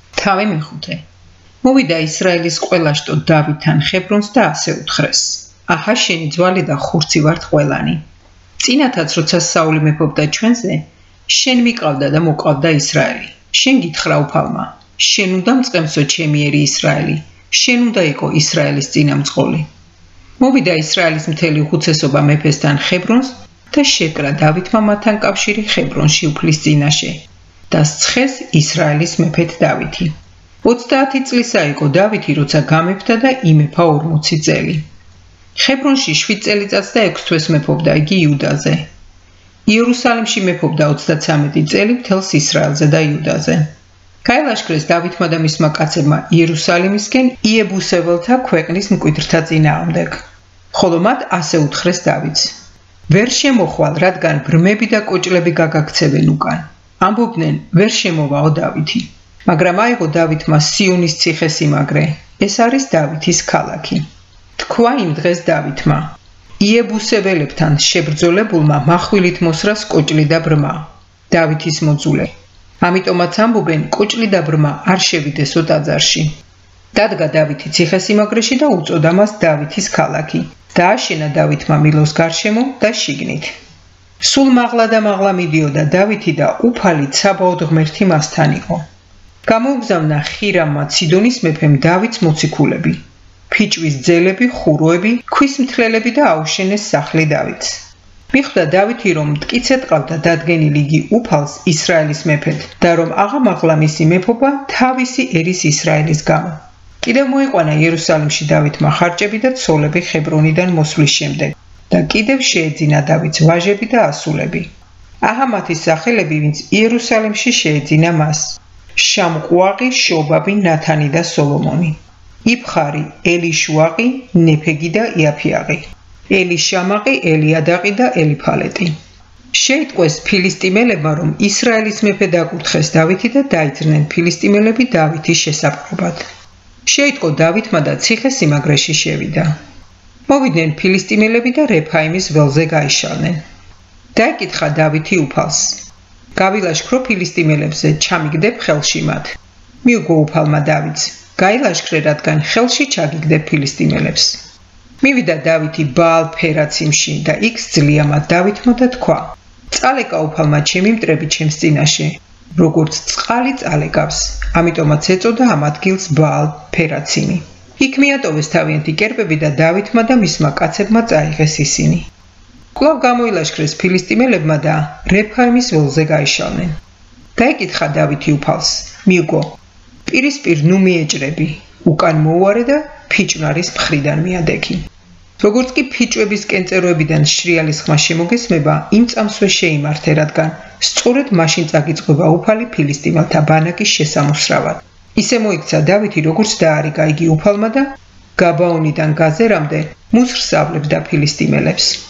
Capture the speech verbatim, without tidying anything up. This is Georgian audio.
თავი მეხუთე. მოვიდა ისრაელის ყველა შტო დავითთან ხებრონს და ასე უთხრეს: აჰა შენი ძვალი და ხურცი ვართ ყველანი. წინათაც როცა საული მეფობდა ჩვენზე, შენ მიყავდა და მოყავდა ისრაელი. შენ გითხრა უფალმა: შენ უნდა მწყემსო ჩემიერი ისრაელი, შენ უნდა იყო ისრაელის წინამძღოლი. მოვიდა ისრაელის მთელი უხუცესობა მეფესთან ხებრონს და შეკრა დავითმა მათთან კავშირი ხებრონში უფლის წინაშე და სცხეს ისრაელის მეფედ დავითი. ოცდაათი წლისა იყო დავითი, როცა გამეფდა და იმეფა ორმოცი წელი. ხებრონში შვიდ წელიწადს და ექვს თვეს მეფობდა იგი იუდაზე. იერუსალიმში მეფობდა ოცდაცამეტი წელი მთელს ისრაელზე და იუდაზე. გაილაშქრეს დავითმა და მისმა კაცებმა იერუსალიმისკენ იებუსეველთა ქვეყნის მკვიდრთა წინააღმდეგ. ხოლო მათ ასე უთხრეს დავითს: ვერ შემოხვალ, რადგან ბრმები და კოჭლები გაგაქცევენ უკან. ამბობდნენ: ვერ შემოვაო დავითი. მაგრამ აიღო დავითმა სიონის ციხესიმაგრე, ეს არის დავითის ქალაქი. თქვა იმ დღეს დავითმა: იებუსეველებთან შებრძოლებულმა מחვილით მოსრას კოჭლი და ბრმა, დავითის მოძულე. ამიტომაც ამბობენ: კოჭლი და ბრმა არ შევიდესო ტაძარში. დადგა დავითი ციხესიმაგრეში და უწოდა მას დავითის ქალაქი. დააშენა დავითმა მილოს გარშემო და შიგნით. სულ მაღლა და მაღლა მიდიოდა დავითი და უფალი ცაბაოდ ღმერთი მასთან იყო. გამოუგზავნა ხირამმა ციდონის მეფემ დავითს მოციქულები, ფიჭვის ძელები, ხუროები, ქვის მთლელები და აუშენეს სახლი დავითს. მიხვდა დავითი, რომ მტკიცედ ყავდა დადგენილი იგი უფალს ისრაელის მეფედ და რომ აღამაღლა მისი მეფობა თავისი ერის ისრაელის გამო. კიდევ მოიყვანა იერუსალიმში დავითმა ხარჭები და ცოლები ხებრონიდან მოსვლის შემდეგ და კიდევ შეეძინა დავითს ვაჟები და ასულები. აჰა მათი სახელები, ვინც იერუსალიმში შეეძინა მას: შამყუაყი, შობაბი, ნათანი და სოლომონი, იფხარი, ელიშუაყი, ნეფეგი და იაფიაყი, ელიშამაყი, ელიადაყი და ელიფალეტი. შეიტყვეს ფილისტიმელებმა, რომ ისრაელის მეფედ აკურთხეს დავითი და დაიძრნენ ფილისტიმელები დავითის შესაპყრობად. შეიტყო დავითმა და ციხესიმაგრეში შევიდა. მოვიდნენ ფილისტიმელები და რეფაიმის ველზე გაიშალნენ. დაეკითხა დავითი უფალს: გავილაშქრო ფილისტიმელებზე, ჩამიგდებ ხელში მათ. მიუგო უფალმა დავითს: გაილაშქრე, რადგან ხელში ჩაგიგდებ ფილისტიმელებს. მივიდა დავითი ბაალ ფერაციმში და იქ სძლია მათ დავითმა და თქვა: წალეკა უფალმა ჩემი მტრები ჩემს წინაშე, როგორც წყალი წალეკავს. ამიტომაც ეწოდა ამ ადგილს ბაალ ფერაციმი. იქ მიატოვეს თავიანთი კერპები და დავითმა და მისმა კაცებმა წაიღეს ისინი. კვლავ გამოილაშქრეს ფილისტიმელებმა და რეფაიმის ველზე გაიშალნენ. დაეკითხა დავითი უფალს: მიუგო, პირისპირ ნუ მიეჭრები, უკან მოუარე და ფიჭვნარის მხრიდან მიადექი. როგორც კი ფიჭვების კენწეროებიდან შრიალის ხმა შემოგესმება, იმ წამსვე შეიმართე, რადგან სწორედ მაშინ წაგიწყება უფალი ფილისტიმელთა ბანაკის შესამოსრავად. ისე მოიქცა დავითი, როგორც დაარიგა იგი უფალმა და გაბაონიდან გაზერამდე მუსრს ავლებდა ფილისტიმელებს.